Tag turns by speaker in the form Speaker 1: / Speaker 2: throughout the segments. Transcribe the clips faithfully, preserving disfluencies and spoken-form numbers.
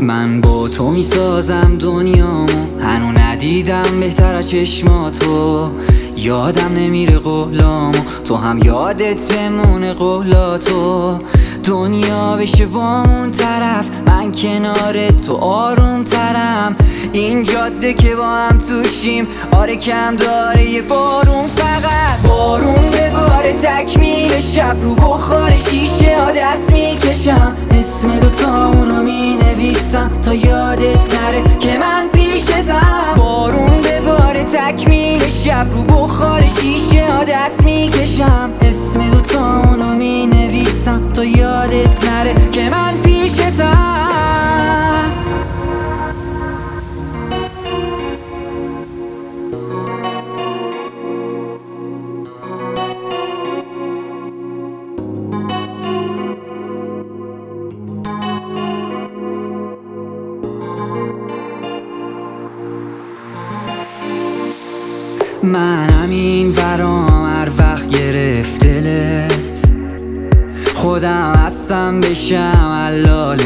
Speaker 1: من با تو میسازم دنیامو، هنو ندیدم بهتر از چشماتو. یادم نمیره قولامو، تو هم یادت بمونه قولاتو. دنیا بشه با اون طرف، من کنار تو آروم ترم. این جاده که با هم توشیم، آره کم داره یه بارون، فقط بارون به بار تکمیل شب. رو بخار شیشه ها دست میکشم، اسم دوتامونو مینویسم تا یادت نره که من پیشتم. بارون به بار تکمیل شب، رو بخار شیشه ها دست میکشم، اسم دوتامونو مینویسم تا یادت نره که من پیشتم. منم این ورام هر وقت گرفت دلت، خودم هستم بشم علال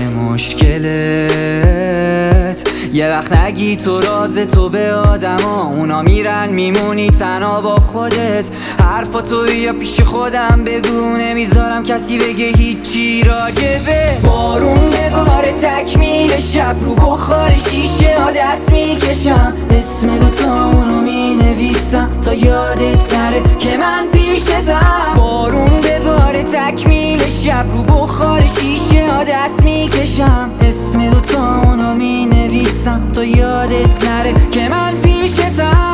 Speaker 1: مشکلت. یه وقت نگی تو راز تو به آدما، اونا میرن میمونی تنها با خودت. حرفا تو یا پیش خودم بگو، نمیذارم کسی بگه هیچی راجبه. بارون به بار تکمیل شب، رو بخار شیشه ها دست میکشم، اسم دوتامونو مینویسم تا یادت نره که من پیشتم. بارون به بار تکمیل شب، رو بخار شیشه ها دست میکشم، اسم دوتامونو مینویسم تا یادت نره که من پیشتم.